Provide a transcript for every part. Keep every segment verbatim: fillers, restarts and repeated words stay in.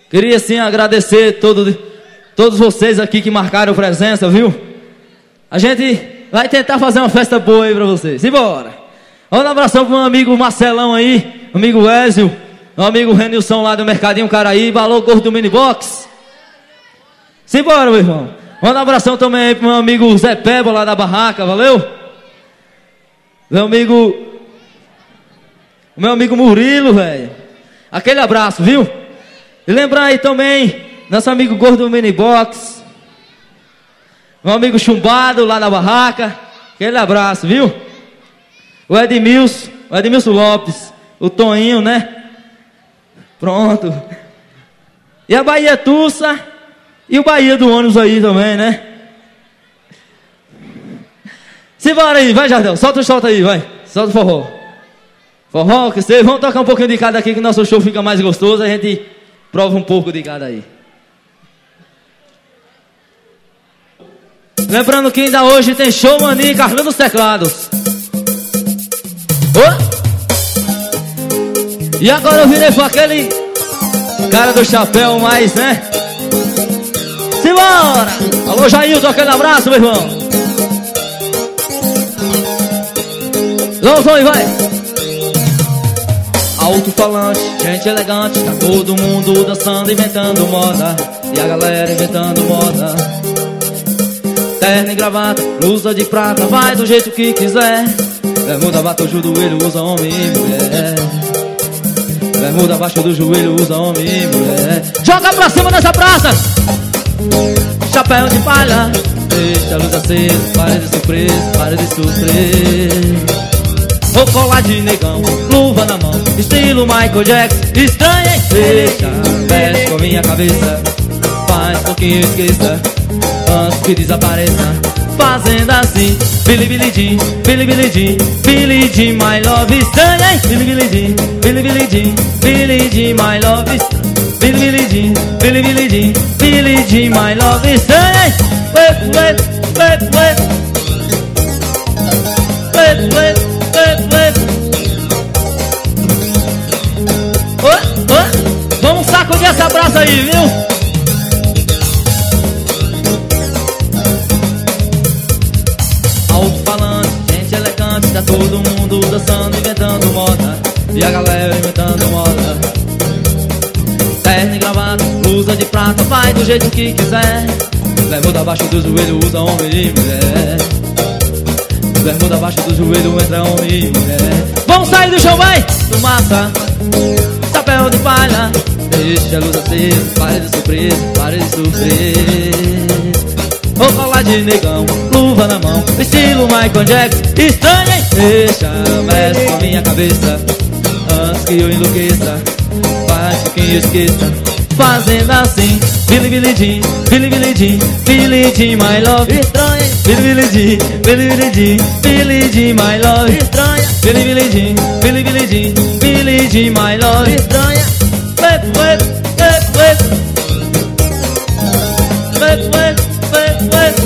Queria sim agradecer todo, todos vocês aqui que marcaram presença, viu? A gente vai tentar fazer uma festa boa aí pra vocês. Simbora! Um abração pro meu amigo Marcelão aí, amigo Ézio, meu amigo Renilson lá do Mercadinho Caraíba, alô Gordo do Minibox. Simbora, meu irmão. Um abração também aí pro meu amigo Zé Peba lá da barraca, valeu? Meu amigo... O meu amigo Murilo, velho. Aquele abraço, viu? E lembrar aí também, nosso amigo Gordo do Minibox, meu amigo Chumbado lá da barraca. Aquele abraço, viu? O Edmilson, o Edmilson Lopes, o Toninho, né? Pronto. E a Bahia Tussa e o Bahia do ônibus aí também, né? Simbora aí, vai Jardel, solta o solta aí, vai. Solta o forró. Forró, que vocês vão tocar um pouquinho de cada aqui, que nosso show fica mais gostoso. A gente prova um pouco de cada aí. Lembrando que ainda hoje tem show mania carregando os teclados. Oh! E agora eu virei pra aquele cara do chapéu mais, né? Simbora! Alô Jailton, aquele abraço, meu irmão. Vamos, vamos, vai! Alto-falante, gente elegante, tá todo mundo dançando, inventando moda. E a galera inventando moda. Terno e gravata, blusa de prata, vai do jeito que quiser. Bermuda abaixo do joelho, usa homem e mulher. Bermuda abaixo do joelho, usa homem e mulher. Joga pra cima dessa praça! Chapéu de palha, deixa a luz acesa, pare de surpresa, pare de surpresa. Vou colar de negão, luva na mão, estilo Michael Jackson. Estranha, hein? Deixa, mexe com minha cabeça, faz com que eu esqueça, antes que desapareça. Fazendo assim, Billy Billy Jean, Billy Billy Jean, Billy Jean, my love. Estranha, hein? Billy Billy Jean, Billy Billy Jean, Billy Jean, my love. Billy Billy Jean, Billy Billy Jean, Billy Jean, my love. Estranha, hein? Wait, wait, wait, wait, wait, wait. Oh, oh. Vamos sacudir essa praça aí, viu? Alto-falante, gente elegante, tá todo mundo dançando, inventando moda. E a galera inventando moda. Terno e gravata, blusa de prata, vai do jeito que quiser. Bermuda abaixo do joelho, usa homem e mulher. Bermuda abaixo do joelho, entra homem e mulher. Vamos sair do chão, vai! Fumaça, chapéu de palha, deixa a luz acesa, pare de surpresa, pare de sofrer. Vou colar de negão, luva na mão, estilo Michael Jackson. Estranha, hein? Deixa, mexe com a minha cabeça, antes que eu enlouqueça, faz com que eu esqueça. Fazendo assim, Billy Billy Jean, Billy Billy Jean, Billy Jean, my love. Estranha, Billy Billy Jean, Billy Billy Jean, Billy Jean, my love. Estranha, Billy Billy Jean, Billy Billy Jean, Billy Jean, my love. Estranha, wait, wait, wait, wait, wait, wait, wait, wait.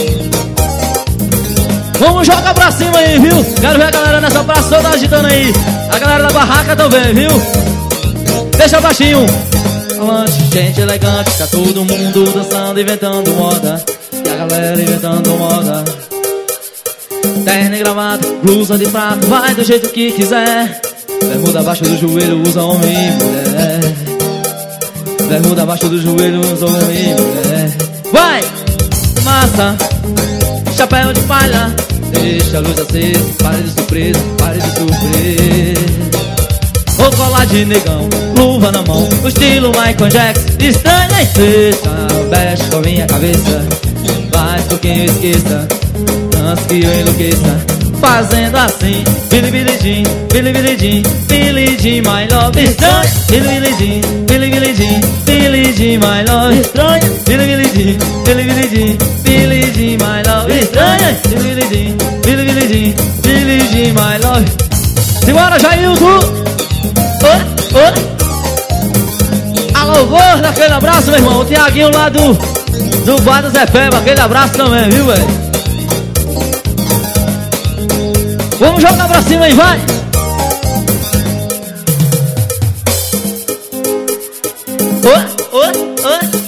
Vamos jogar pra cima aí, viu? Quero ver a galera nessa praça toda agitando aí. A galera da barraca também, viu? Deixa baixinho. Gente elegante, tá todo mundo dançando, inventando moda. E a galera inventando moda. Terno e gravata, blusa de prata, vai do jeito que quiser. Bermuda abaixo do joelho, usa homem e mulher. Bermuda abaixo do joelho, usa homem e mulher. Vai! Massa, chapéu de palha, deixa a luz acesa, pare de surpresa, pare de surpresa. Vou colar de negão, luva na mão, o estilo Michael Jackson. Estranha, hein? Deixa, mexe com a minha cabeça, faz com que eu esqueça, antes que eu enlouqueça. Fazendo assim, Billy Billy Jean, Billy Billy Jean, Billy Jean, my love. Estranha, Billy Billy Jean, Billy Billy Jean, Billy Jean, my love. Estranha, Billy Billy Jean, Billy Billy Jean, Billy Jean, my love. Estranha, Billy Billy Jean, Billy Billy Jean, Billy Jean, my love. Simbora, Jailton! Oi, oi. Alô, gordo, aquele abraço, meu irmão. O Tiaguinho lá do, do bar do Zé Peba, aquele abraço também, viu, velho? Vamos jogar pra cima aí, vai! oh, oh, oh.